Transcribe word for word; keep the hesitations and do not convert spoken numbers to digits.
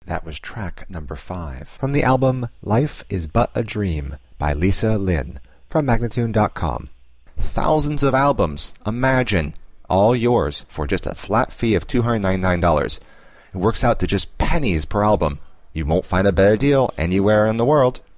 That was track number five. From the album Life is But a Dream by Lisa Lynn from Magnatune dot com. Thousands of albums, imagine, all yours for just a flat fee of two hundred ninety-nine dollars. It works out to just pennies per album. You won't find a better deal anywhere in the world.